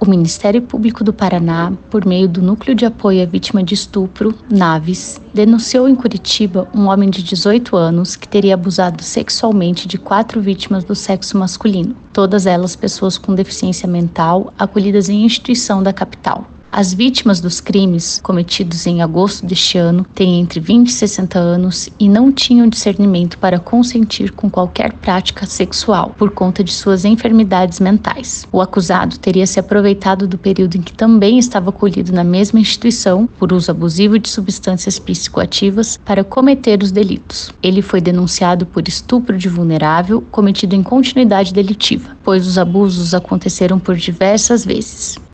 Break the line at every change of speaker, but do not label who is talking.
O Ministério Público do Paraná, por meio do Núcleo de Apoio à Vítima de Estupro, NAVES, denunciou em Curitiba um homem de 18 anos que teria abusado sexualmente de 4 vítimas do sexo masculino, todas elas pessoas com deficiência mental, acolhidas em instituição da capital. As vítimas dos crimes, cometidos em agosto deste ano, têm entre 20 e 60 anos e não tinham discernimento para consentir com qualquer prática sexual, por conta de suas enfermidades mentais. O acusado teria se aproveitado do período em que também estava acolhido na mesma instituição, por uso abusivo de substâncias psicoativas, para cometer os delitos. Ele foi denunciado por estupro de vulnerável, cometido em continuidade delitiva, pois os abusos aconteceram por diversas vezes.